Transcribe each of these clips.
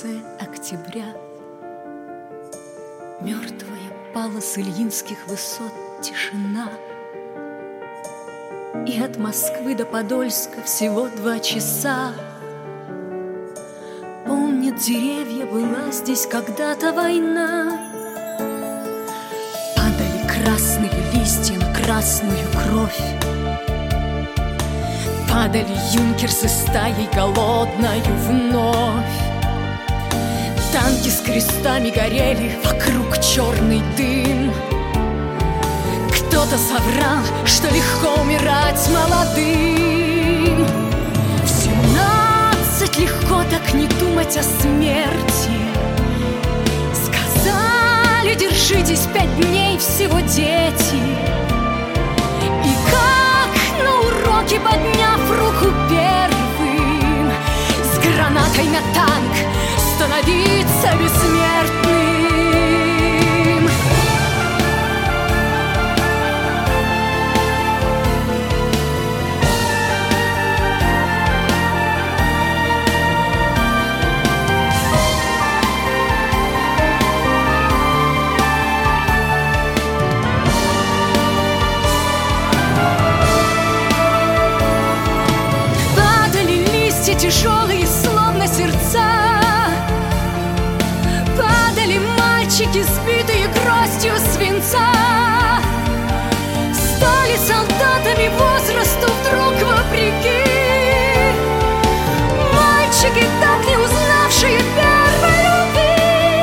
конце октября. Мертвая пала с Ильинских высот тишина, и от Москвы до Подольска всего 2 часа. Помнят деревья, была здесь когда-то война. Падали красные листья на красную кровь. Падали юнкерсы стаей голодною вновь. Танки с крестами горели, вокруг черный дым. Кто-то соврал, что легко умирать молодым. В 17 легко так не думать о смерти. Сказали, держитесь 5 дней всего, дети. И как на уроке, подняв руку первым, с гранатой на танк становиться бессмертным. Тяжелые, словно сердца. Падали мальчики, сбитые гроздью свинца. Стали солдатами возрасту вдруг вопреки. Мальчики, так не узнавшие первой любви.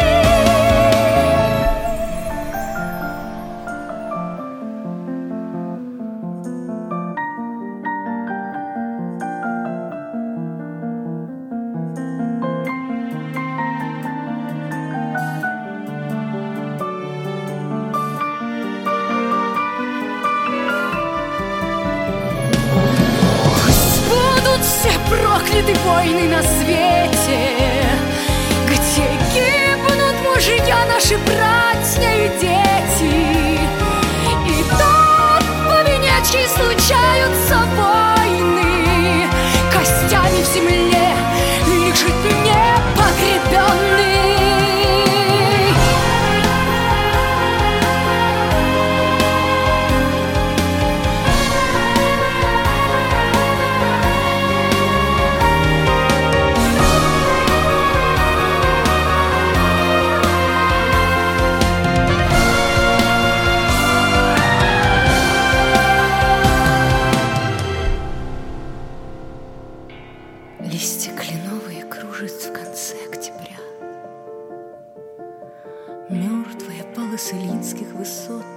Прокляты войны на свете, где гибнут мужья, наши братья и дети. И там по вине чьей случаются войны, костями в земле лежит непогребенный. Листья кленовые кружатся в конце октября. Мертвая пала с Ильинских высот